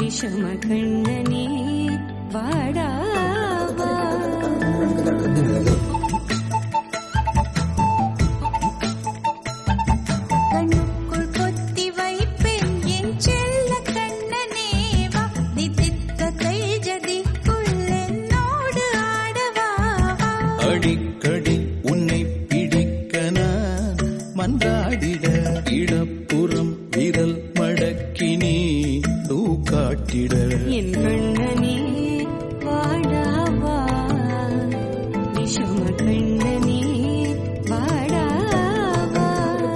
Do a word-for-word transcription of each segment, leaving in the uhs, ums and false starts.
விஷம கண்ணனே வாடாவா. கண்ணுக்குள் கொத்தி வைப்பேன் என் செல்ல கண்ணனே வா. தித்தித்த கைஜதிக்குள் என்னோடு ஆடவா. அடிக்கடி உன்னை பிடிக்க நான் மன்றாடிட இடப்புறம் விரல் மடக்கினி தூக்காட்டிட. என் கண்ணனே வாடாவா விஷம கண்ணனே வாடாவா.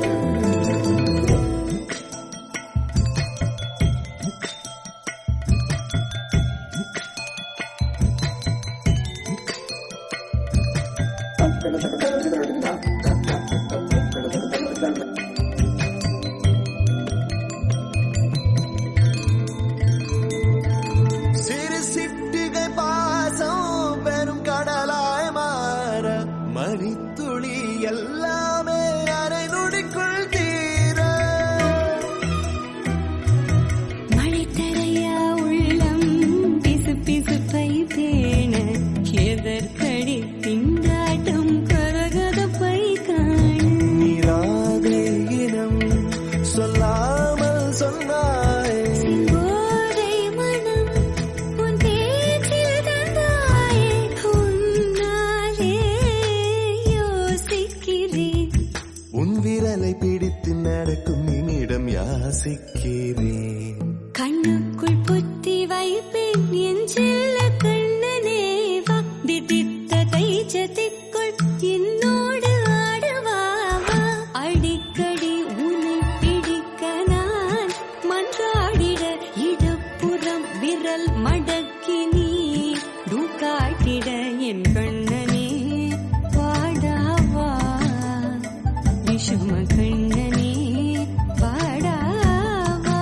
சிறு சிட்டிகை பாசம் பெரும் கடலாய் மாற மணித்துளி எல்லாமே அரை நொடிக்குள் தீர. மழை தரையா உள்ளம் பிசு பிசுப்பை தேன எதற்கடி திண்டாட்டம் கரகதப்பை காண. நீராதே இனம் சொல்லாமல் சொன்னாய். போதை மனம் உன் பேச்சில் தந்தாயே. உன்னாலே யோசிக்கிறேன். உன் விரலை பிடித்து நடக்கும் நிமிடம் யாசிக்கிறேன். கண்ணுக்குள் புத்தி வைப்பேன் என் செல்ல கண்ணனே வா. தித்தித்த தைஜதிக்குள் என்னோடு ஆடவா. அடிக்கடி உன்னை பிடிக்க நான் மன்றாடிட இடப்புறம் விரல் மடக்கி நீ தூக்காட்டிட. என் கண்ணனே வாடாவா விஷம கண்ணனே வாடாவா.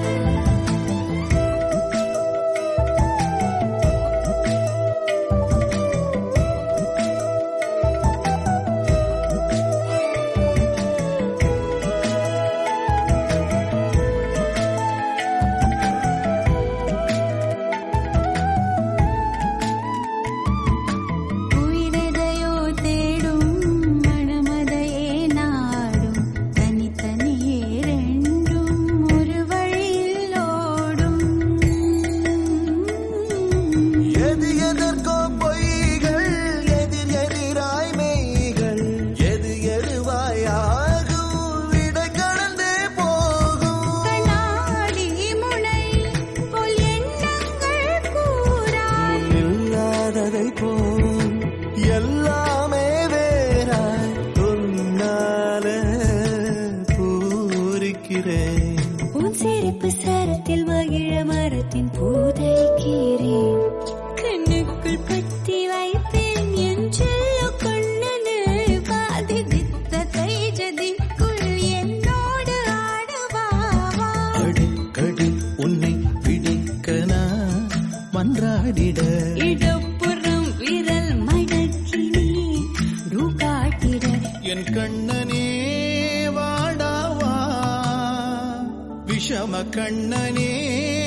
உயிரெதையோ தேடும் மனமதையே நாடும். தனித்தனியே ரெண்டும் ஒரு வழியில் ஓடும். எது எதற்கோ பொய்கள் எதிர் எதிராய் மெய்கள் எது எதுவாயாகும் விடை கடந்தே போகும். கண்ணாடி முனை போல் எண்ணங்கள் கூறாய். இல்லாததை போல் எல்லாமே வேறாய் உன்னால பூரிக்கிறேன். உன் சிரிப்பு சரத்தில் மகிழ மரத்தின் பூதைக்கிறேன். கண்ணுக்குள் பத்தி வைப்பேன் என் செல்ல கண்ணனே வா. தித்தித்த தைஜதிக்குள் என்னோடு ஆடவா. அடிக்கடி உன்னை பிடிக்க நான் மன்றாடிட இடப்புறம் விரல் மடக்கி நீ தூக்காட்டிட. என் கண்ணனே வாடாவா விஷம கண்ணனே